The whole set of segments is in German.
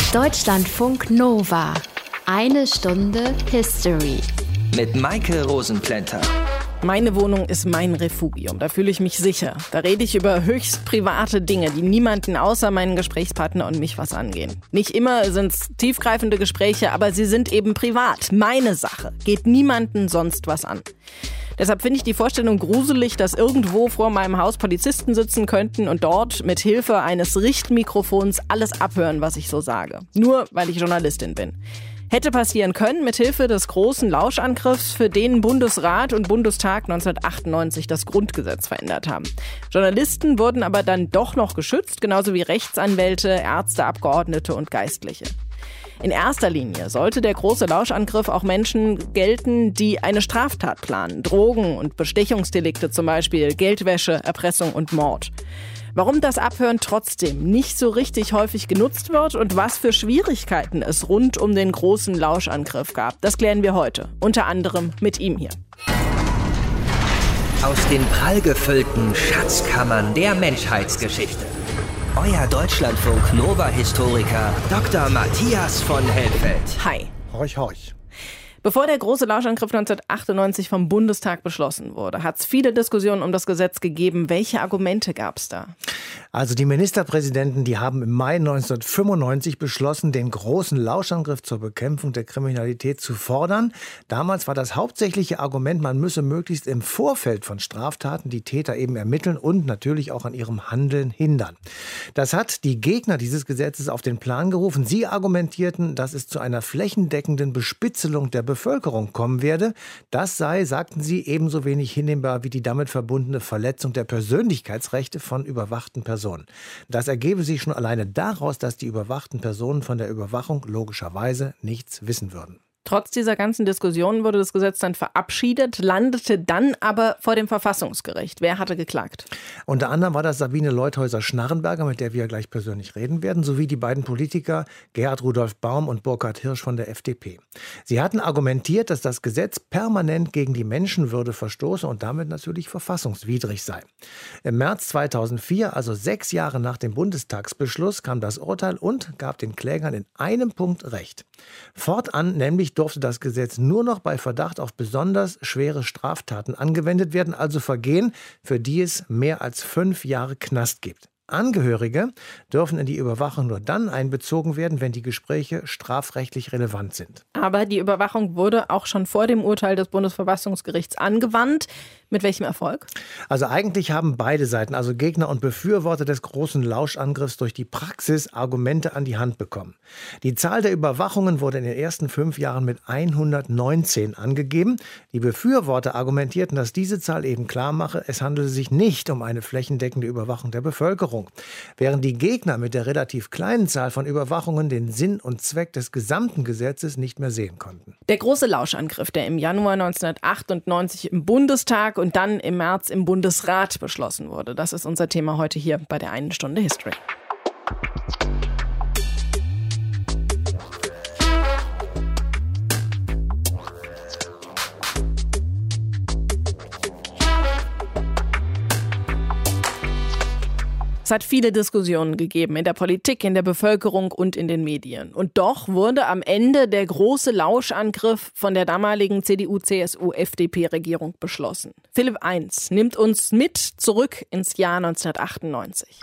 Deutschlandfunk Nova. Eine Stunde History. Mit Maike Rosenplanter. Meine Wohnung ist mein Refugium. Da fühle ich mich sicher. Da rede ich über höchst private Dinge, die niemanden außer meinen Gesprächspartner und mich was angehen. Nicht immer sind es tiefgreifende Gespräche, aber sie sind eben privat. Meine Sache. Geht niemanden sonst was an. Deshalb finde ich die Vorstellung gruselig, dass irgendwo vor meinem Haus Polizisten sitzen könnten und dort mit Hilfe eines Richtmikrofons alles abhören, was ich so sage. Nur weil ich Journalistin bin. Hätte passieren können mit Hilfe des großen Lauschangriffs, für den Bundesrat und Bundestag 1998 das Grundgesetz verändert haben. Journalisten wurden aber dann doch noch geschützt, genauso wie Rechtsanwälte, Ärzte, Abgeordnete und Geistliche. In erster Linie sollte der große Lauschangriff auch Menschen gelten, die eine Straftat planen. Drogen- und Bestechungsdelikte zum Beispiel, Geldwäsche, Erpressung und Mord. Warum das Abhören trotzdem nicht so richtig häufig genutzt wird und was für Schwierigkeiten es rund um den großen Lauschangriff gab, das klären wir heute. Unter anderem mit ihm hier. Aus den prallgefüllten Schatzkammern der Menschheitsgeschichte. Euer Deutschlandfunk Nova-Historiker Dr. Matthias von Helfeld. Hi. Horch, horch. Bevor der große Lauschangriff 1998 vom Bundestag beschlossen wurde, hat es viele Diskussionen um das Gesetz gegeben. Welche Argumente gab es da? Also die Ministerpräsidenten, die haben im Mai 1995 beschlossen, den großen Lauschangriff zur Bekämpfung der Kriminalität zu fordern. Damals war das hauptsächliche Argument, man müsse möglichst im Vorfeld von Straftaten die Täter eben ermitteln und natürlich auch an ihrem Handeln hindern. Das hat die Gegner dieses Gesetzes auf den Plan gerufen. Sie argumentierten, dass es zu einer flächendeckenden Bespitzelung der Bevölkerung kommen werde. Das sei, sagten sie, ebenso wenig hinnehmbar wie die damit verbundene Verletzung der Persönlichkeitsrechte von überwachten Personen. Das ergebe sich schon alleine daraus, dass die überwachten Personen von der Überwachung logischerweise nichts wissen würden. Trotz dieser ganzen Diskussionen wurde das Gesetz dann verabschiedet, landete dann aber vor dem Verfassungsgericht. Wer hatte geklagt? Unter anderem war das Sabine Leutheusser-Schnarrenberger, mit der wir gleich persönlich reden werden, sowie die beiden Politiker Gerhard Rudolf Baum und Burkhard Hirsch von der FDP. Sie hatten argumentiert, dass das Gesetz permanent gegen die Menschenwürde verstoße und damit natürlich verfassungswidrig sei. Im März 2004, also 6 Jahre nach dem Bundestagsbeschluss, kam das Urteil und gab den Klägern in einem Punkt Recht. Fortan nämlich durfte das Gesetz nur noch bei Verdacht auf besonders schwere Straftaten angewendet werden, also Vergehen, für die es mehr als 5 Jahre Knast gibt. Angehörige dürfen in die Überwachung nur dann einbezogen werden, wenn die Gespräche strafrechtlich relevant sind. Aber die Überwachung wurde auch schon vor dem Urteil des Bundesverfassungsgerichts angewandt. Mit welchem Erfolg? Also eigentlich haben beide Seiten, also Gegner und Befürworter des großen Lauschangriffs, durch die Praxis Argumente an die Hand bekommen. Die Zahl der Überwachungen wurde in den ersten 5 Jahren mit 119 angegeben. Die Befürworter argumentierten, dass diese Zahl eben klar mache, es handele sich nicht um eine flächendeckende Überwachung der Bevölkerung. Während die Gegner mit der relativ kleinen Zahl von Überwachungen den Sinn und Zweck des gesamten Gesetzes nicht mehr sehen konnten. Der große Lauschangriff, der im Januar 1998 im Bundestag und dann im März im Bundesrat beschlossen wurde. Das ist unser Thema heute hier bei der einen Stunde History. Es hat viele Diskussionen gegeben in der Politik, in der Bevölkerung und in den Medien. Und doch wurde am Ende der große Lauschangriff von der damaligen CDU-CSU-FDP-Regierung beschlossen. Philipp I. nimmt uns mit zurück ins Jahr 1998.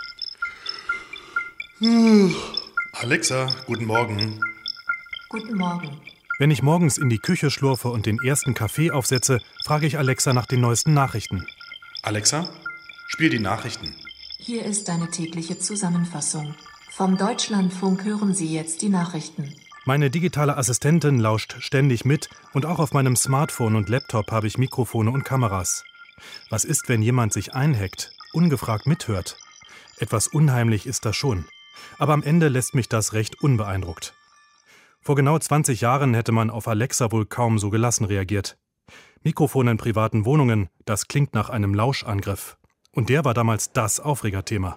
Alexa, guten Morgen. Guten Morgen. Wenn ich morgens in die Küche schlurfe und den ersten Kaffee aufsetze, frage ich Alexa nach den neuesten Nachrichten. Alexa, spiel die Nachrichten. Hier ist eine tägliche Zusammenfassung. Vom Deutschlandfunk hören Sie jetzt die Nachrichten. Meine digitale Assistentin lauscht ständig mit und auch auf meinem Smartphone und Laptop habe ich Mikrofone und Kameras. Was ist, wenn jemand sich einhackt, ungefragt mithört? Etwas unheimlich ist das schon. Aber am Ende lässt mich das recht unbeeindruckt. Vor genau 20 Jahren hätte man auf Alexa wohl kaum so gelassen reagiert. Mikrofone in privaten Wohnungen, das klingt nach einem Lauschangriff. Und der war damals das Aufregerthema.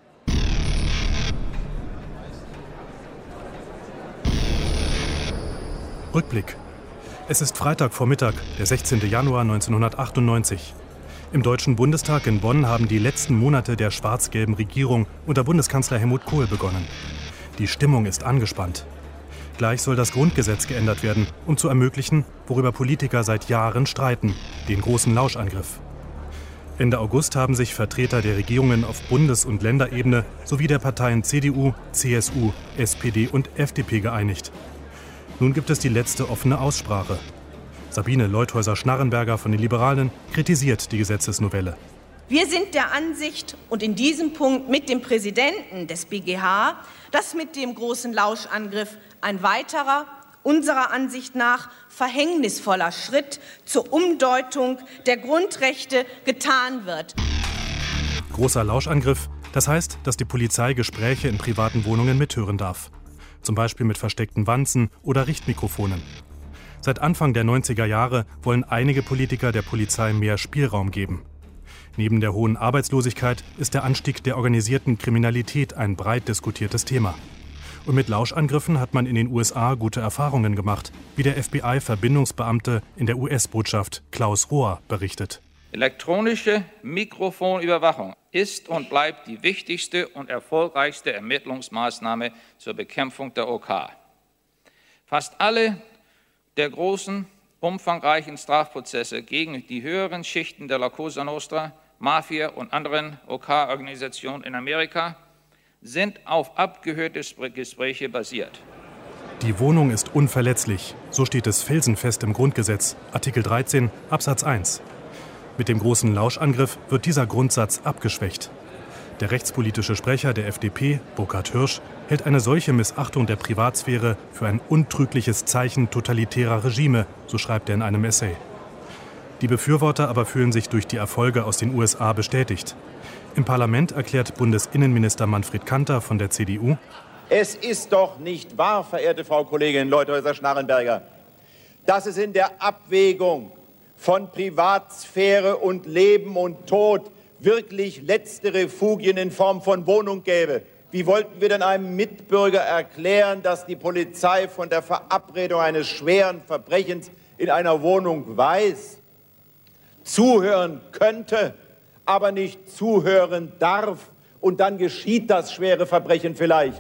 Rückblick. Es ist Freitagvormittag, der 16. Januar 1998. Im Deutschen Bundestag in Bonn haben die letzten Monate der schwarz-gelben Regierung unter Bundeskanzler Helmut Kohl begonnen. Die Stimmung ist angespannt. Zeitgleich soll das Grundgesetz geändert werden, um zu ermöglichen, worüber Politiker seit Jahren streiten, den großen Lauschangriff. Ende August haben sich Vertreter der Regierungen auf Bundes- und Länderebene sowie der Parteien CDU, CSU, SPD und FDP geeinigt. Nun gibt es die letzte offene Aussprache. Sabine Leuthäuser-Schnarrenberger von den Liberalen kritisiert die Gesetzesnovelle. Wir sind der Ansicht und in diesem Punkt mit dem Präsidenten des BGH, dass mit dem großen Lauschangriff ein weiterer, unserer Ansicht nach verhängnisvoller Schritt zur Umdeutung der Grundrechte getan wird. Großer Lauschangriff, das heißt, dass die Polizei Gespräche in privaten Wohnungen mithören darf. Zum Beispiel mit versteckten Wanzen oder Richtmikrofonen. Seit Anfang der 90er Jahre wollen einige Politiker der Polizei mehr Spielraum geben. Neben der hohen Arbeitslosigkeit ist der Anstieg der organisierten Kriminalität ein breit diskutiertes Thema. Und mit Lauschangriffen hat man in den USA gute Erfahrungen gemacht, wie der FBI-Verbindungsbeamte in der US-Botschaft Klaus Rohr berichtet. Elektronische Mikrofonüberwachung ist und bleibt die wichtigste und erfolgreichste Ermittlungsmaßnahme zur Bekämpfung der OK. Fast alle der großen, umfangreichen Strafprozesse gegen die höheren Schichten der La Cosa Nostra, Mafia und anderen OK-Organisationen in Amerika sind auf abgehörte Gespräche basiert. Die Wohnung ist unverletzlich, so steht es felsenfest im Grundgesetz, Artikel 13 Absatz 1. Mit dem großen Lauschangriff wird dieser Grundsatz abgeschwächt. Der rechtspolitische Sprecher der FDP, Burkhard Hirsch, hält eine solche Missachtung der Privatsphäre für ein untrügliches Zeichen totalitärer Regime, so schreibt er in einem Essay. Die Befürworter aber fühlen sich durch die Erfolge aus den USA bestätigt. Im Parlament erklärt Bundesinnenminister Manfred Kanter von der CDU: Es ist doch nicht wahr, verehrte Frau Kollegin Leuthäuser-Schnarrenberger, dass es in der Abwägung von Privatsphäre und Leben und Tod wirklich letzte Refugien in Form von Wohnung gäbe. Wie wollten wir denn einem Mitbürger erklären, dass die Polizei von der Verabredung eines schweren Verbrechens in einer Wohnung weiß, zuhören könnte, aber nicht zuhören darf, und dann geschieht das schwere Verbrechen vielleicht?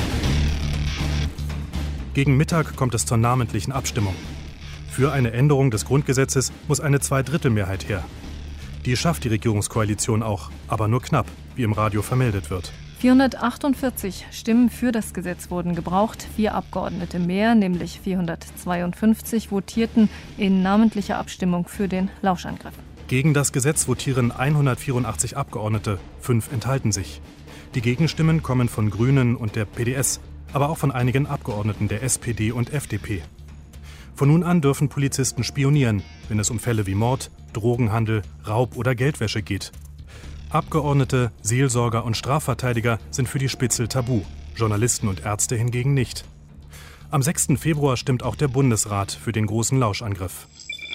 Gegen Mittag kommt es zur namentlichen Abstimmung. Für eine Änderung des Grundgesetzes muss eine Zweidrittelmehrheit her. Die schafft die Regierungskoalition auch, aber nur knapp, wie im Radio vermeldet wird. 448 Stimmen für das Gesetz wurden gebraucht. 4 Abgeordnete mehr, nämlich 452, votierten in namentlicher Abstimmung für den Lauschangriff. Gegen das Gesetz votieren 184 Abgeordnete, 5 enthalten sich. Die Gegenstimmen kommen von Grünen und der PDS, aber auch von einigen Abgeordneten der SPD und FDP. Von nun an dürfen Polizisten spionieren, wenn es um Fälle wie Mord, Drogenhandel, Raub oder Geldwäsche geht. Abgeordnete, Seelsorger und Strafverteidiger sind für die Spitzel tabu, Journalisten und Ärzte hingegen nicht. Am 6. Februar stimmt auch der Bundesrat für den großen Lauschangriff.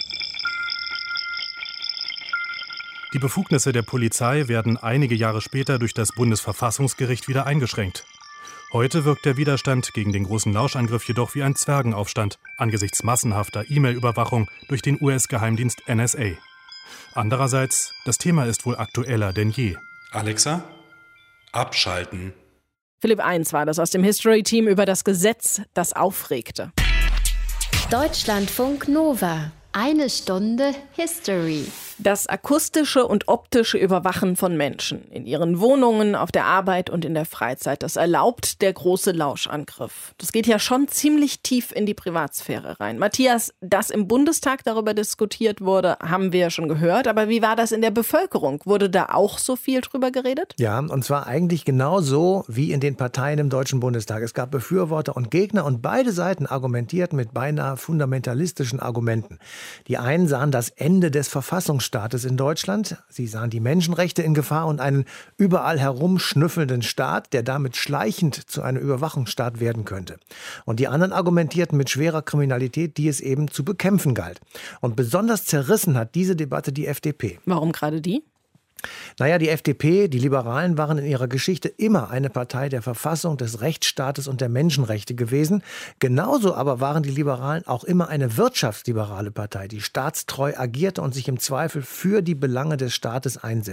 Die Befugnisse der Polizei werden einige Jahre später durch das Bundesverfassungsgericht wieder eingeschränkt. Heute wirkt der Widerstand gegen den großen Lauschangriff jedoch wie ein Zwergenaufstand angesichts massenhafter E-Mail-Überwachung durch den US-Geheimdienst NSA. Andererseits, das Thema ist wohl aktueller denn je. Alexa, abschalten. Philipp 1 war das aus dem History-Team über das Gesetz, das aufregte. Deutschlandfunk Nova. Eine Stunde History. Das akustische und optische Überwachen von Menschen in ihren Wohnungen, auf der Arbeit und in der Freizeit, das erlaubt der große Lauschangriff. Das geht ja schon ziemlich tief in die Privatsphäre rein. Matthias, dass im Bundestag darüber diskutiert wurde, haben wir ja schon gehört. Aber wie war das in der Bevölkerung? Wurde da auch so viel drüber geredet? Ja, und zwar eigentlich genauso wie in den Parteien im Deutschen Bundestag. Es gab Befürworter und Gegner und beide Seiten argumentierten mit beinahe fundamentalistischen Argumenten. Die einen sahen das Ende des Verfassungsstaates in Deutschland. Sie sahen die Menschenrechte in Gefahr und einen überall herumschnüffelnden Staat, der damit schleichend zu einem Überwachungsstaat werden könnte. Und die anderen argumentierten mit schwerer Kriminalität, die es eben zu bekämpfen galt. Und besonders zerrissen hat diese Debatte die FDP. Warum gerade die? Naja, die FDP, die Liberalen waren in ihrer Geschichte immer eine Partei der Verfassung, des Rechtsstaates und der Menschenrechte gewesen. Genauso aber waren die Liberalen auch immer eine wirtschaftsliberale Partei, die staatstreu agierte und sich im Zweifel für die Belange des Staates einsetzte.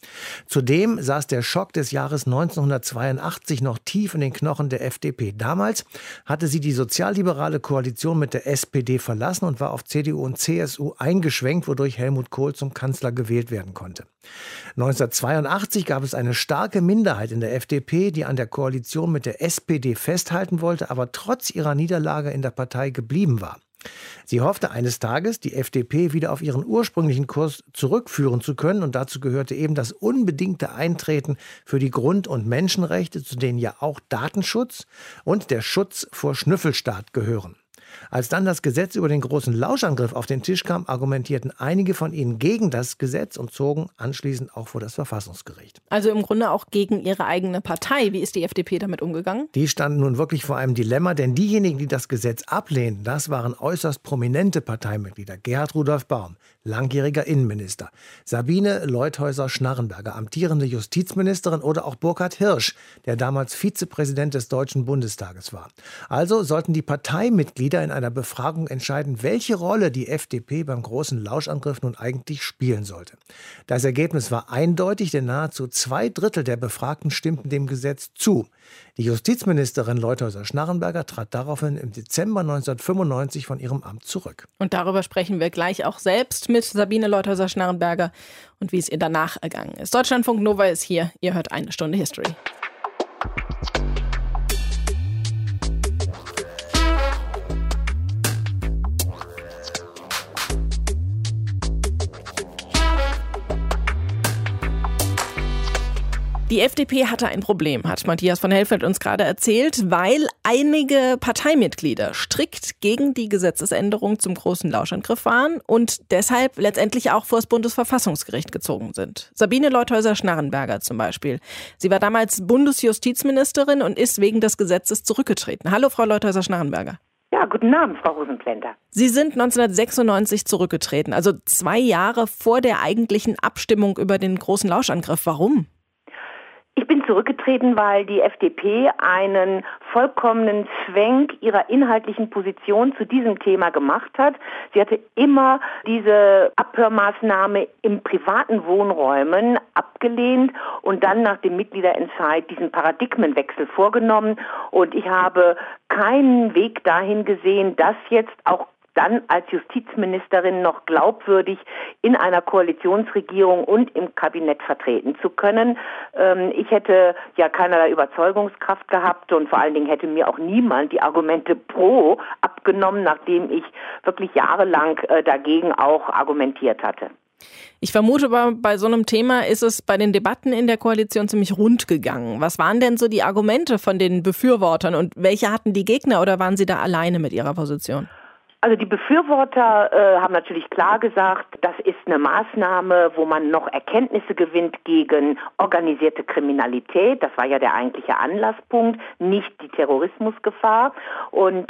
Zudem saß der Schock des Jahres 1982 noch tief in den Knochen der FDP. Damals hatte sie die sozialliberale Koalition mit der SPD verlassen und war auf CDU und CSU eingeschwenkt, wodurch Helmut Kohl zum Kanzler gewählt werden konnte. 1982 gab es eine starke Minderheit in der FDP, die an der Koalition mit der SPD festhalten wollte, aber trotz ihrer Niederlage in der Partei geblieben war. Sie hoffte eines Tages, die FDP wieder auf ihren ursprünglichen Kurs zurückführen zu können, und dazu gehörte eben das unbedingte Eintreten für die Grund- und Menschenrechte, zu denen ja auch Datenschutz und der Schutz vor Schnüffelstaat gehören. Als dann das Gesetz über den großen Lauschangriff auf den Tisch kam, argumentierten einige von ihnen gegen das Gesetz und zogen anschließend auch vor das Verfassungsgericht. Also im Grunde auch gegen ihre eigene Partei. Wie ist die FDP damit umgegangen? Die standen nun wirklich vor einem Dilemma, denn diejenigen, die das Gesetz ablehnten, das waren äußerst prominente Parteimitglieder. Gerhard Rudolf Baum, langjähriger Innenminister, Sabine Leutheusser-Schnarrenberger, amtierende Justizministerin, oder auch Burkhard Hirsch, der damals Vizepräsident des Deutschen Bundestages war. Also sollten die Parteimitglieder in einer Befragung entscheiden, welche Rolle die FDP beim großen Lauschangriff nun eigentlich spielen sollte. Das Ergebnis war eindeutig, denn nahezu 2/3 der Befragten stimmten dem Gesetz zu. Die Justizministerin Leutheusser-Schnarrenberger trat daraufhin im Dezember 1995 von ihrem Amt zurück. Und darüber sprechen wir gleich auch selbst mit Sabine Leutheusser-Schnarrenberger und wie es ihr danach ergangen ist. Deutschlandfunk Nova ist hier. Ihr hört eine Stunde History. Die FDP hatte ein Problem, hat Matthias von Helfeld uns gerade erzählt, weil einige Parteimitglieder strikt gegen die Gesetzesänderung zum großen Lauschangriff waren und deshalb letztendlich auch vor das Bundesverfassungsgericht gezogen sind. Sabine Leutheusser-Schnarrenberger zum Beispiel. Sie war damals Bundesjustizministerin und ist wegen des Gesetzes zurückgetreten. Hallo, Frau Leutheusser-Schnarrenberger. Ja, guten Abend, Frau Rosenplänter. Sie sind 1996 zurückgetreten, also 2 Jahre vor der eigentlichen Abstimmung über den großen Lauschangriff. Warum? Ich bin zurückgetreten, weil die FDP einen vollkommenen Schwenk ihrer inhaltlichen Position zu diesem Thema gemacht hat. Sie hatte immer diese Abhörmaßnahme in privaten Wohnräumen abgelehnt und dann nach dem Mitgliederentscheid diesen Paradigmenwechsel vorgenommen. Und ich habe keinen Weg dahin gesehen, dass jetzt auch dann als Justizministerin noch glaubwürdig in einer Koalitionsregierung und im Kabinett vertreten zu können. Ich hätte ja keinerlei Überzeugungskraft gehabt und vor allen Dingen hätte mir auch niemand die Argumente pro abgenommen, nachdem ich wirklich jahrelang dagegen auch argumentiert hatte. Ich vermute, bei so einem Thema ist es bei den Debatten in der Koalition ziemlich rund gegangen. Was waren denn so die Argumente von den Befürwortern und welche hatten die Gegner oder waren Sie da alleine mit Ihrer Position? Also die Befürworter haben natürlich klar gesagt, das ist eine Maßnahme, wo man noch Erkenntnisse gewinnt gegen organisierte Kriminalität. Das war ja der eigentliche Anlasspunkt, nicht die Terrorismusgefahr. Und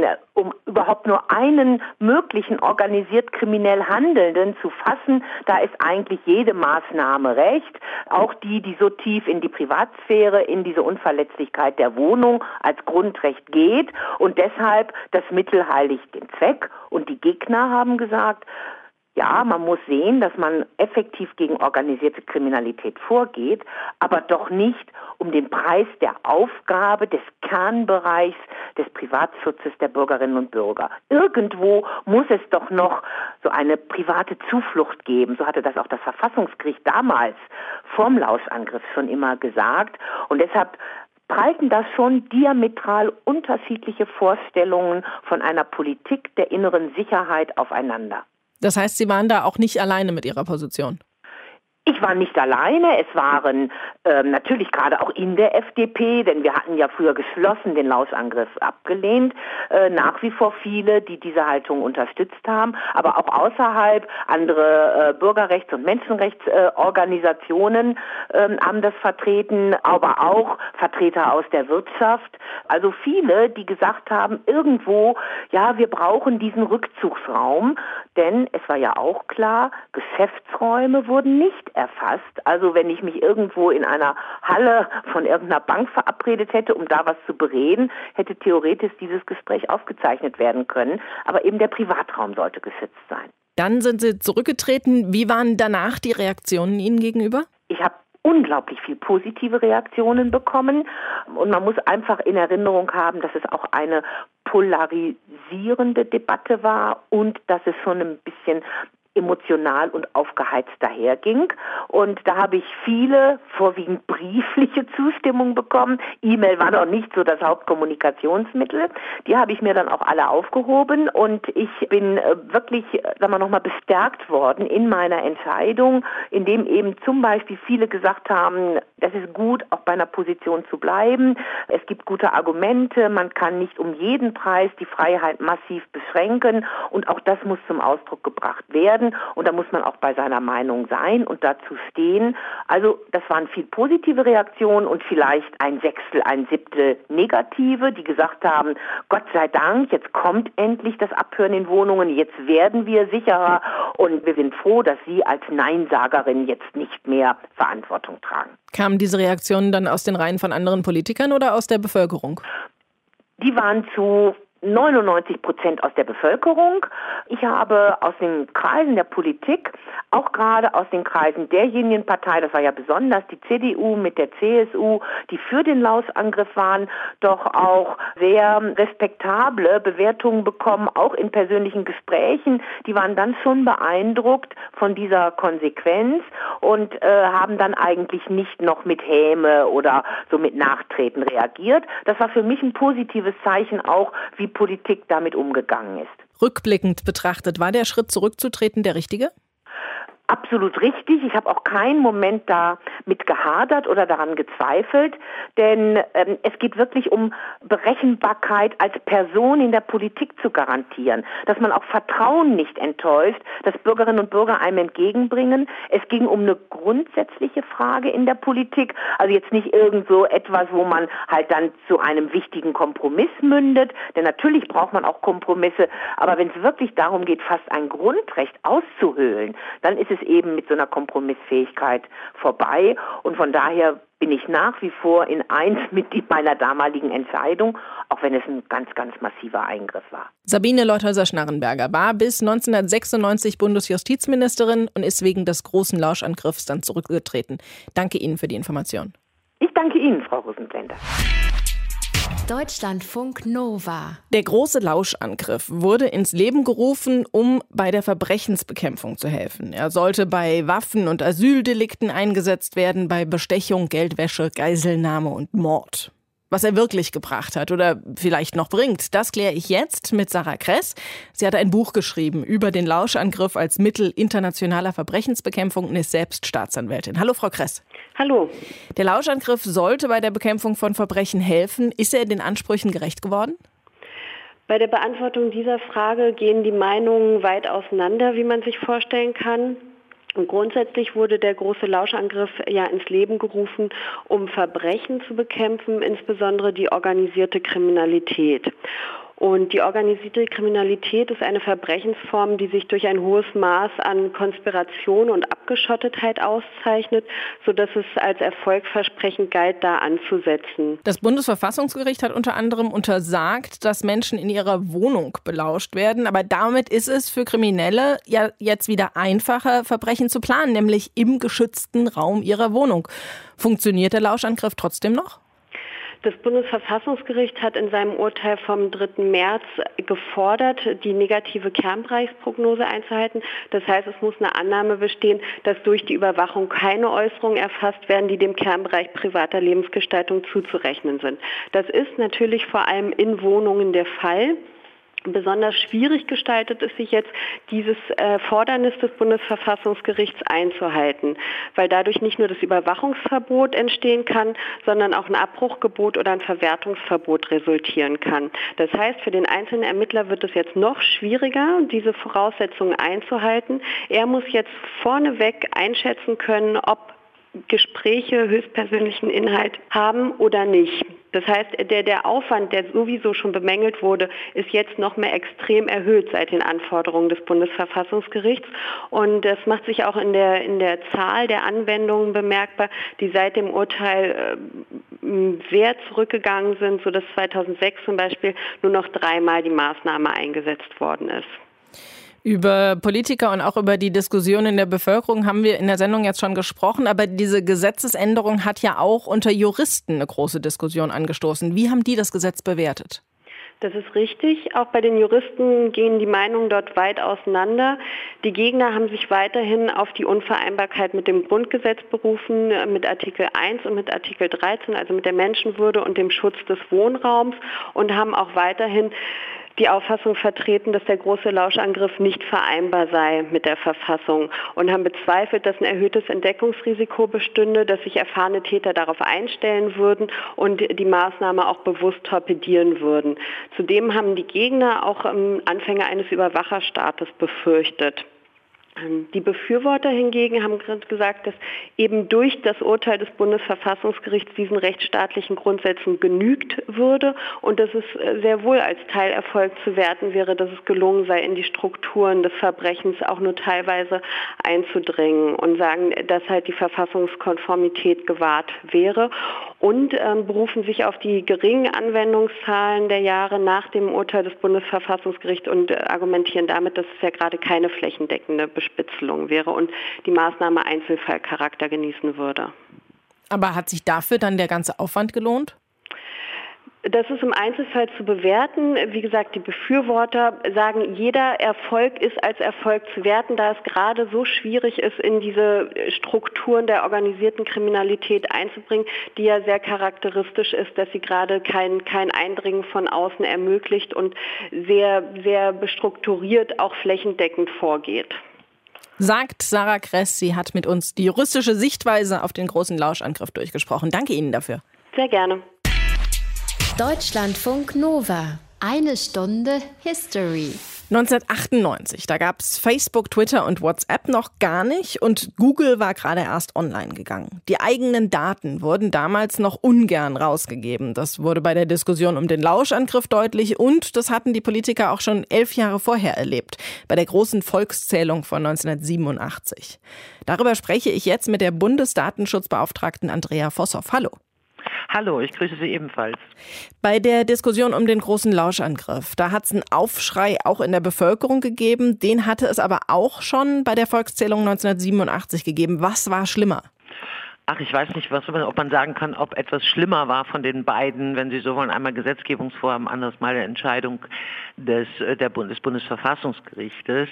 um überhaupt nur einen möglichen organisiert kriminell Handelnden zu fassen, da ist eigentlich jede Maßnahme recht. Auch die so tief in die Privatsphäre, in diese Unverletzlichkeit der Wohnung als Grundrecht geht. Und deshalb das Mittel heiligt den Zweck. Und die Gegner haben gesagt, ja, man muss sehen, dass man effektiv gegen organisierte Kriminalität vorgeht, aber doch nicht um den Preis der Aufgabe des Kernbereichs des Privatschutzes der Bürgerinnen und Bürger. Irgendwo muss es doch noch so eine private Zuflucht geben. So hatte das auch das Verfassungsgericht damals vorm Lauschangriff schon immer gesagt. Und deshalb prallten das schon diametral unterschiedliche Vorstellungen von einer Politik der inneren Sicherheit aufeinander. Das heißt, Sie waren da auch nicht alleine mit Ihrer Position? Ich war nicht alleine, es waren natürlich gerade auch in der FDP, denn wir hatten ja früher geschlossen den Lauschangriff abgelehnt, nach wie vor viele, die diese Haltung unterstützt haben, aber auch außerhalb andere Bürgerrechts- und Menschenrechtsorganisationen haben das vertreten, aber auch Vertreter aus der Wirtschaft, also viele, die gesagt haben, irgendwo, ja, wir brauchen diesen Rückzugsraum, denn es war ja auch klar, Geschäftsräume wurden nicht erfasst. Also wenn ich mich irgendwo in einer Halle von irgendeiner Bank verabredet hätte, um da was zu bereden, hätte theoretisch dieses Gespräch aufgezeichnet werden können. Aber eben der Privatraum sollte geschützt sein. Dann sind Sie zurückgetreten. Wie waren danach die Reaktionen Ihnen gegenüber? Ich habe unglaublich viel positive Reaktionen bekommen. Und man muss einfach in Erinnerung haben, dass es auch eine polarisierende Debatte war und dass es schon ein bisschen emotional und aufgeheizt daherging. Und da habe ich viele, vorwiegend briefliche Zustimmung bekommen. E-Mail war noch nicht so das Hauptkommunikationsmittel. Die habe ich mir dann auch alle aufgehoben und ich bin wirklich, nochmal bestärkt worden in meiner Entscheidung, indem eben zum Beispiel viele gesagt haben, es ist gut, auch bei einer Position zu bleiben. Es gibt gute Argumente, man kann nicht um jeden Preis die Freiheit massiv beschränken und auch das muss zum Ausdruck gebracht werden. Und da muss man auch bei seiner Meinung sein und dazu stehen. Also das waren viel positive Reaktionen und vielleicht ein Sechstel, ein Siebtel negative, die gesagt haben, Gott sei Dank, jetzt kommt endlich das Abhören in Wohnungen, jetzt werden wir sicherer und wir sind froh, dass Sie als Neinsagerin jetzt nicht mehr Verantwortung tragen. Kamen diese Reaktionen dann aus den Reihen von anderen Politikern oder aus der Bevölkerung? Die waren zu 99% aus der Bevölkerung. Ich habe aus den Kreisen der Politik, auch gerade aus den Kreisen derjenigen Partei, das war ja besonders die CDU mit der CSU, die für den Lauschangriff waren, doch auch sehr respektable Bewertungen bekommen, auch in persönlichen Gesprächen. Die waren dann schon beeindruckt von dieser Konsequenz und haben dann eigentlich nicht noch mit Häme oder so mit Nachtreten reagiert. Das war für mich ein positives Zeichen auch, wie Politik damit umgegangen ist. Rückblickend betrachtet, war der Schritt zurückzutreten der richtige? Absolut richtig. Ich habe auch keinen Moment damit gehadert oder daran gezweifelt, denn es geht wirklich um Berechenbarkeit als Person in der Politik zu garantieren, dass man auch Vertrauen nicht enttäuscht, dass Bürgerinnen und Bürger einem entgegenbringen. Es ging um eine grundsätzliche Frage in der Politik, also jetzt nicht irgend so etwas, wo man halt dann zu einem wichtigen Kompromiss mündet, denn natürlich braucht man auch Kompromisse, aber wenn es wirklich darum geht, fast ein Grundrecht auszuhöhlen, dann ist es eben mit so einer Kompromissfähigkeit vorbei. Und von daher bin ich nach wie vor in eins mit meiner damaligen Entscheidung, auch wenn es ein ganz, ganz massiver Eingriff war. Sabine Leutheusser-Schnarrenberger war bis 1996 Bundesjustizministerin und ist wegen des großen Lauschangriffs dann zurückgetreten. Danke Ihnen für die Information. Ich danke Ihnen, Frau Rosenblender. Deutschlandfunk Nova. Der große Lauschangriff wurde ins Leben gerufen, um bei der Verbrechensbekämpfung zu helfen. Er sollte bei Waffen- und Asyldelikten eingesetzt werden, bei Bestechung, Geldwäsche, Geiselnahme und Mord. Was er wirklich gebracht hat oder vielleicht noch bringt, das kläre ich jetzt mit Sarah Kress. Sie hat ein Buch geschrieben über den Lauschangriff als Mittel internationaler Verbrechensbekämpfung und ist selbst Staatsanwältin. Hallo, Frau Kress. Hallo. Der Lauschangriff sollte bei der Bekämpfung von Verbrechen helfen. Ist er den Ansprüchen gerecht geworden? Bei der Beantwortung dieser Frage gehen die Meinungen weit auseinander, wie man sich vorstellen kann. Und grundsätzlich wurde der große Lauschangriff ja ins Leben gerufen, um Verbrechen zu bekämpfen, insbesondere die organisierte Kriminalität. Und die organisierte Kriminalität ist eine Verbrechensform, die sich durch ein hohes Maß an Konspiration und Abgeschottetheit auszeichnet, sodass es als erfolgversprechend galt, da anzusetzen. Das Bundesverfassungsgericht hat unter anderem untersagt, dass Menschen in ihrer Wohnung belauscht werden. Aber damit ist es für Kriminelle ja jetzt wieder einfacher, Verbrechen zu planen, nämlich im geschützten Raum ihrer Wohnung. Funktioniert der Lauschangriff trotzdem noch? Das Bundesverfassungsgericht hat in seinem Urteil vom 3. März gefordert, die negative Kernbereichsprognose einzuhalten. Das heißt, es muss eine Annahme bestehen, dass durch die Überwachung keine Äußerungen erfasst werden, die dem Kernbereich privater Lebensgestaltung zuzurechnen sind. Das ist natürlich vor allem in Wohnungen der Fall. Besonders schwierig gestaltet es sich jetzt, dieses Fordernis des Bundesverfassungsgerichts einzuhalten, weil dadurch nicht nur das Überwachungsverbot entstehen kann, sondern auch ein Abbruchgebot oder ein Verwertungsverbot resultieren kann. Das heißt, für den einzelnen Ermittler wird es jetzt noch schwieriger, diese Voraussetzungen einzuhalten. Er muss jetzt vorneweg einschätzen können, ob Gespräche höchstpersönlichen Inhalt haben oder nicht. Das heißt, der Aufwand, der sowieso schon bemängelt wurde, ist jetzt noch mehr extrem erhöht seit den Anforderungen des Bundesverfassungsgerichts. Und das macht sich auch in der Zahl der Anwendungen bemerkbar, die seit dem Urteil sehr zurückgegangen sind, sodass 2006 zum Beispiel nur noch 3-mal die Maßnahme eingesetzt worden ist. Über Politiker und auch über die Diskussion in der Bevölkerung haben wir in der Sendung jetzt schon gesprochen, aber diese Gesetzesänderung hat ja auch unter Juristen eine große Diskussion angestoßen. Wie haben die das Gesetz bewertet? Das ist richtig. Auch bei den Juristen gehen die Meinungen dort weit auseinander. Die Gegner haben sich weiterhin auf die Unvereinbarkeit mit dem Grundgesetz berufen, mit Artikel 1 und mit Artikel 13, also mit der Menschenwürde und dem Schutz des Wohnraums, und haben auch weiterhin die Auffassung vertreten, dass der große Lauschangriff nicht vereinbar sei mit der Verfassung, und haben bezweifelt, dass ein erhöhtes Entdeckungsrisiko bestünde, dass sich erfahrene Täter darauf einstellen würden und die Maßnahme auch bewusst torpedieren würden. Zudem haben die Gegner auch Anfänge eines Überwacherstaates befürchtet. Die Befürworter hingegen haben gesagt, dass eben durch das Urteil des Bundesverfassungsgerichts diesen rechtsstaatlichen Grundsätzen genügt würde und dass es sehr wohl als Teilerfolg zu werten wäre, dass es gelungen sei, in die Strukturen des Verbrechens auch nur teilweise einzudringen, und sagen, dass halt die Verfassungskonformität gewahrt wäre, und berufen sich auf die geringen Anwendungszahlen der Jahre nach dem Urteil des Bundesverfassungsgerichts und argumentieren damit, dass es ja gerade keine flächendeckende Bespitzelung wäre und die Maßnahme Einzelfallcharakter genießen würde. Aber hat sich dafür dann der ganze Aufwand gelohnt? Das ist im Einzelfall zu bewerten. Wie gesagt, die Befürworter sagen, jeder Erfolg ist als Erfolg zu werten, da es gerade so schwierig ist, in diese Strukturen der organisierten Kriminalität einzubringen, die ja sehr charakteristisch ist, dass sie gerade kein Eindringen von außen ermöglicht und sehr, sehr bestrukturiert auch flächendeckend vorgeht. Sagt Sarah Kress. Sie hat mit uns die juristische Sichtweise auf den großen Lauschangriff durchgesprochen. Danke Ihnen dafür. Sehr gerne. Deutschlandfunk Nova. Eine Stunde History. 1998, da gab es Facebook, Twitter und WhatsApp noch gar nicht und Google war gerade erst online gegangen. Die eigenen Daten wurden damals noch ungern rausgegeben. Das wurde bei der Diskussion um den Lauschangriff deutlich und das hatten die Politiker auch schon 11 Jahre vorher erlebt, bei der großen Volkszählung von 1987. Darüber spreche ich jetzt mit der Bundesdatenschutzbeauftragten Andrea Vossoff. Hallo. Hallo, ich grüße Sie ebenfalls. Bei der Diskussion um den großen Lauschangriff, da hat es einen Aufschrei auch in der Bevölkerung gegeben. Den hatte es aber auch schon bei der Volkszählung 1987 gegeben. Was war schlimmer? Ach, ich weiß nicht, ob man sagen kann, ob etwas schlimmer war von den beiden, wenn Sie so wollen, einmal Gesetzgebungsvorhaben, anderes Mal der Entscheidung des Bundesverfassungsgerichtes.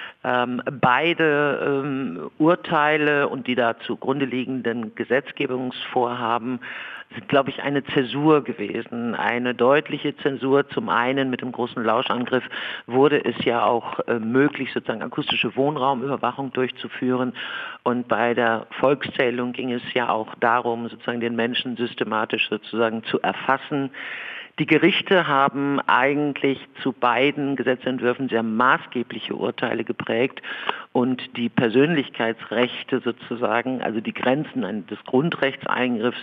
Beide Urteile und die da zugrunde liegenden Gesetzgebungsvorhaben sind, glaube ich, eine Zäsur gewesen, eine deutliche Zensur. Zum einen mit dem großen Lauschangriff wurde es ja auch möglich, sozusagen akustische Wohnraumüberwachung durchzuführen, und bei der Volkszählung ging es ja auch darum, sozusagen den Menschen systematisch sozusagen zu erfassen. Die Gerichte haben eigentlich zu beiden Gesetzentwürfen sehr maßgebliche Urteile geprägt und die Persönlichkeitsrechte sozusagen, also die Grenzen des Grundrechtseingriffs,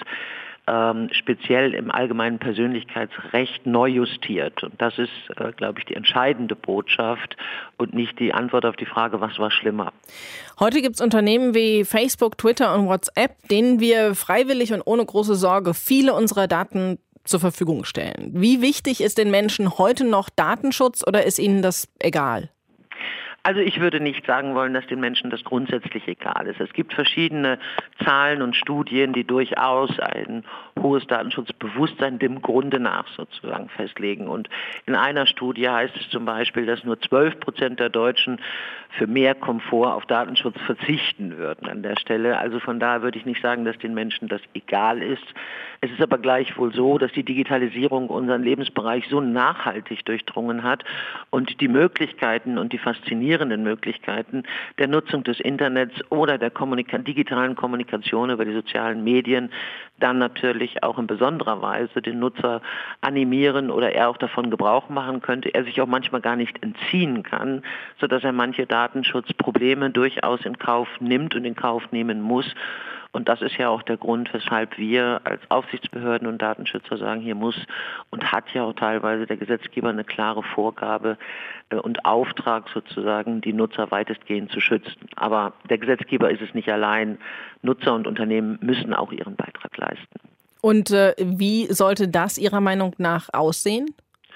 speziell im allgemeinen Persönlichkeitsrecht neu justiert. Und das ist, glaube ich, die entscheidende Botschaft und nicht die Antwort auf die Frage, was war schlimmer. Heute gibt es Unternehmen wie Facebook, Twitter und WhatsApp, denen wir freiwillig und ohne große Sorge viele unserer Daten zur Verfügung stellen. Wie wichtig ist den Menschen heute noch Datenschutz oder ist ihnen das egal? Also ich würde nicht sagen wollen, dass den Menschen das grundsätzlich egal ist. Es gibt verschiedene Zahlen und Studien, die durchaus ein hohes Datenschutzbewusstsein dem Grunde nach sozusagen festlegen. Und in einer Studie heißt es zum Beispiel, dass nur 12% der Deutschen für mehr Komfort auf Datenschutz verzichten würden an der Stelle. Also von daher würde ich nicht sagen, dass den Menschen das egal ist. Es ist aber gleichwohl so, dass die Digitalisierung unseren Lebensbereich so nachhaltig durchdrungen hat und die Möglichkeiten und die faszinierenden Möglichkeiten der Nutzung des Internets oder der digitalen Kommunikation über die sozialen Medien dann natürlich auch in besonderer Weise den Nutzer animieren oder er auch davon Gebrauch machen könnte, er sich auch manchmal gar nicht entziehen kann, sodass er manche Datenschutzprobleme durchaus in Kauf nimmt und in Kauf nehmen muss. Und das ist ja auch der Grund, weshalb wir als Aufsichtsbehörden und Datenschützer sagen, hier muss und hat ja auch teilweise der Gesetzgeber eine klare Vorgabe und Auftrag sozusagen, die Nutzer weitestgehend zu schützen. Aber der Gesetzgeber ist es nicht allein. Nutzer und Unternehmen müssen auch ihren Beitrag leisten. Und wie sollte das Ihrer Meinung nach aussehen?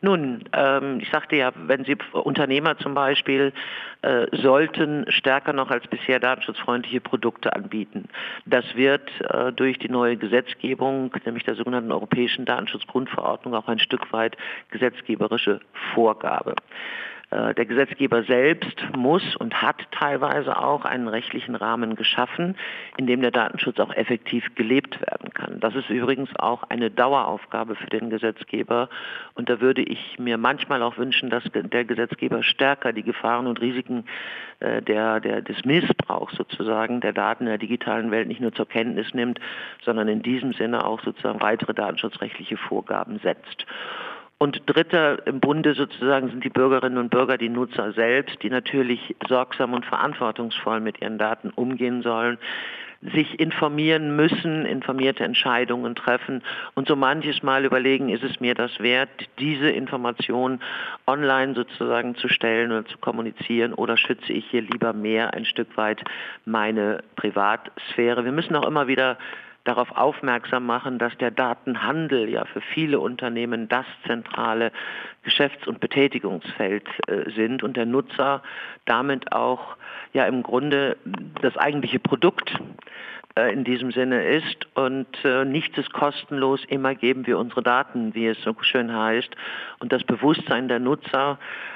Nun, ich sagte ja, wenn Sie Unternehmer zum Beispiel sollten stärker noch als bisher datenschutzfreundliche Produkte anbieten. Das wird durch die neue Gesetzgebung, nämlich der sogenannten Europäischen Datenschutzgrundverordnung, auch ein Stück weit gesetzgeberische Vorgabe. Der Gesetzgeber selbst muss und hat teilweise auch einen rechtlichen Rahmen geschaffen, in dem der Datenschutz auch effektiv gelebt werden kann. Das ist übrigens auch eine Daueraufgabe für den Gesetzgeber. Und da würde ich mir manchmal auch wünschen, dass der Gesetzgeber stärker die Gefahren und Risiken des Missbrauchs sozusagen der Daten in der digitalen Welt nicht nur zur Kenntnis nimmt, sondern in diesem Sinne auch sozusagen weitere datenschutzrechtliche Vorgaben setzt. Und dritter im Bunde sozusagen sind die Bürgerinnen und Bürger, die Nutzer selbst, die natürlich sorgsam und verantwortungsvoll mit ihren Daten umgehen sollen, sich informieren müssen, informierte Entscheidungen treffen und so manches Mal überlegen, ist es mir das wert, diese Information online sozusagen zu stellen oder zu kommunizieren, oder schütze ich hier lieber mehr ein Stück weit meine Privatsphäre. Wir müssen auch immer wieder darauf aufmerksam machen, dass der Datenhandel ja für viele Unternehmen das zentrale Geschäfts- und Betätigungsfeld sind und der Nutzer damit auch ja im Grunde das eigentliche Produkt in diesem Sinne ist, und nichts ist kostenlos, immer geben wir unsere Daten, wie es so schön heißt, und das Bewusstsein der Nutzer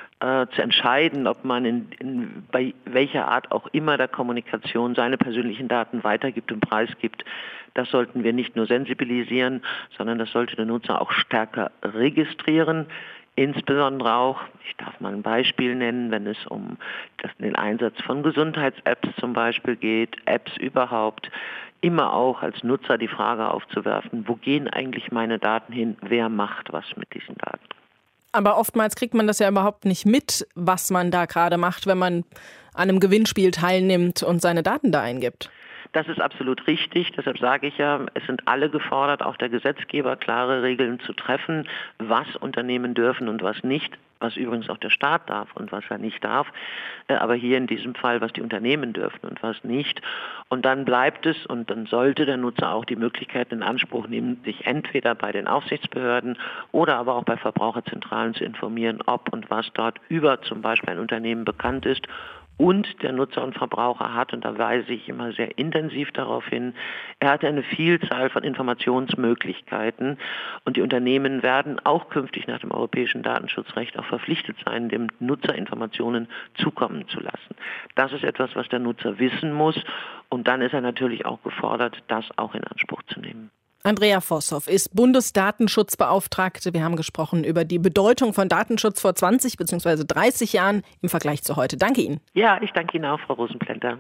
zu entscheiden, ob man bei welcher Art auch immer der Kommunikation seine persönlichen Daten weitergibt und preisgibt. Das sollten wir nicht nur sensibilisieren, sondern das sollte der Nutzer auch stärker registrieren. Insbesondere auch, ich darf mal ein Beispiel nennen, wenn es um den Einsatz von Gesundheits-Apps zum Beispiel geht, Apps überhaupt, immer auch als Nutzer die Frage aufzuwerfen, wo gehen eigentlich meine Daten hin, wer macht was mit diesen Daten? Aber oftmals kriegt man das ja überhaupt nicht mit, was man da gerade macht, wenn man an einem Gewinnspiel teilnimmt und seine Daten da eingibt. Das ist absolut richtig. Deshalb sage ich ja, es sind alle gefordert, auch der Gesetzgeber, klare Regeln zu treffen, was Unternehmen dürfen und was nicht, was übrigens auch der Staat darf und was er nicht darf. Aber hier in diesem Fall, was die Unternehmen dürfen und was nicht. Und dann bleibt es und dann sollte der Nutzer auch die Möglichkeit in Anspruch nehmen, sich entweder bei den Aufsichtsbehörden oder aber auch bei Verbraucherzentralen zu informieren, ob und was dort über zum Beispiel ein Unternehmen bekannt ist. Und der Nutzer und Verbraucher hat, und da weise ich immer sehr intensiv darauf hin, er hat eine Vielzahl von Informationsmöglichkeiten, und die Unternehmen werden auch künftig nach dem europäischen Datenschutzrecht auch verpflichtet sein, dem Nutzer Informationen zukommen zu lassen. Das ist etwas, was der Nutzer wissen muss, und dann ist er natürlich auch gefordert, das auch in Anspruch zu nehmen. Andrea Vosshoff ist Bundesdatenschutzbeauftragte. Wir haben gesprochen über die Bedeutung von Datenschutz vor 20 bzw. 30 Jahren im Vergleich zu heute. Danke Ihnen. Ja, ich danke Ihnen auch, Frau Rosenplanter.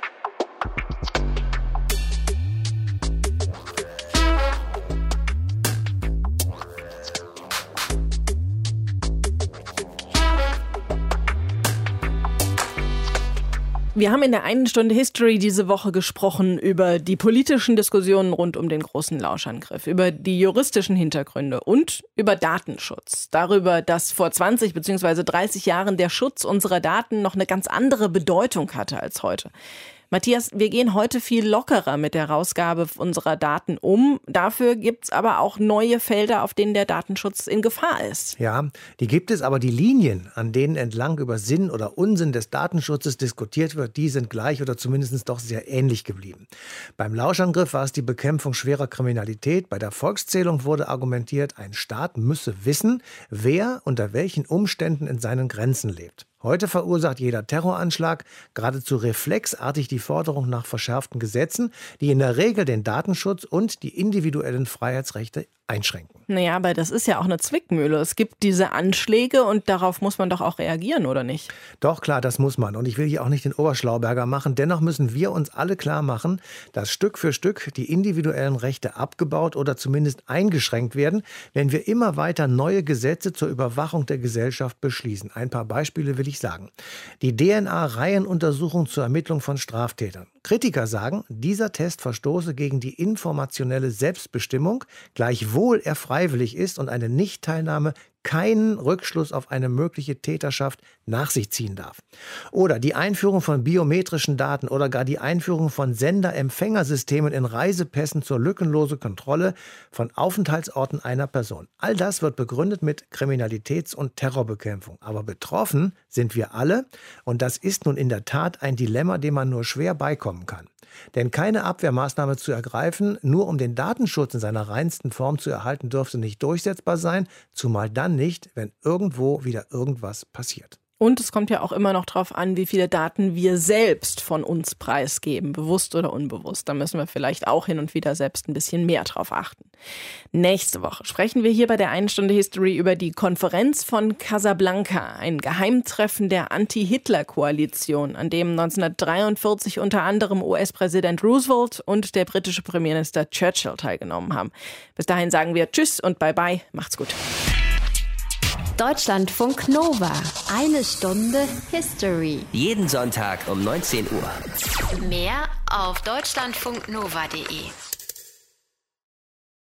Wir haben in der einen Stunde History diese Woche gesprochen über die politischen Diskussionen rund um den großen Lauschangriff, über die juristischen Hintergründe und über Datenschutz. Darüber, dass vor 20 bzw. 30 Jahren der Schutz unserer Daten noch eine ganz andere Bedeutung hatte als heute. Matthias, wir gehen heute viel lockerer mit der Herausgabe unserer Daten um. Dafür gibt es aber auch neue Felder, auf denen der Datenschutz in Gefahr ist. Ja, die gibt es, aber die Linien, an denen entlang über Sinn oder Unsinn des Datenschutzes diskutiert wird, die sind gleich oder zumindest doch sehr ähnlich geblieben. Beim Lauschangriff war es die Bekämpfung schwerer Kriminalität. Bei der Volkszählung wurde argumentiert, ein Staat müsse wissen, wer unter welchen Umständen in seinen Grenzen lebt. Heute verursacht jeder Terroranschlag geradezu reflexartig die Forderung nach verschärften Gesetzen, die in der Regel den Datenschutz und die individuellen Freiheitsrechte einschränken. Naja, aber das ist ja auch eine Zwickmühle. Es gibt diese Anschläge und darauf muss man doch auch reagieren, oder nicht? Doch, klar, das muss man. Und ich will hier auch nicht den Oberschlauberger machen. Dennoch müssen wir uns alle klar machen, dass Stück für Stück die individuellen Rechte abgebaut oder zumindest eingeschränkt werden, wenn wir immer weiter neue Gesetze zur Überwachung der Gesellschaft beschließen. Ein paar Beispiele will ich sagen. Die DNA-Reihenuntersuchung zur Ermittlung von Straftätern. Kritiker sagen, dieser Test verstoße gegen die informationelle Selbstbestimmung. Gleichwohl obwohl er freiwillig ist und eine Nichtteilnahme keinen Rückschluss auf eine mögliche Täterschaft nach sich ziehen darf. Oder die Einführung von biometrischen Daten oder gar die Einführung von Sender-Empfängersystemen in Reisepässen zur lückenlosen Kontrolle von Aufenthaltsorten einer Person. All das wird begründet mit Kriminalitäts- und Terrorbekämpfung. Aber betroffen sind wir alle und das ist nun in der Tat ein Dilemma, dem man nur schwer beikommen kann. Denn keine Abwehrmaßnahme zu ergreifen, nur um den Datenschutz in seiner reinsten Form zu erhalten, dürfte nicht durchsetzbar sein, zumal dann nicht, wenn irgendwo wieder irgendwas passiert. Und es kommt ja auch immer noch darauf an, wie viele Daten wir selbst von uns preisgeben, bewusst oder unbewusst. Da müssen wir vielleicht auch hin und wieder selbst ein bisschen mehr drauf achten. Nächste Woche sprechen wir hier bei der 1 Stunde History über die Konferenz von Casablanca, ein Geheimtreffen der Anti-Hitler-Koalition, an dem 1943 unter anderem US-Präsident Roosevelt und der britische Premierminister Churchill teilgenommen haben. Bis dahin sagen wir Tschüss und Bye-bye. Macht's gut. Deutschlandfunk Nova. 1 Stunde History. Jeden Sonntag um 19 Uhr. Mehr auf deutschlandfunknova.de.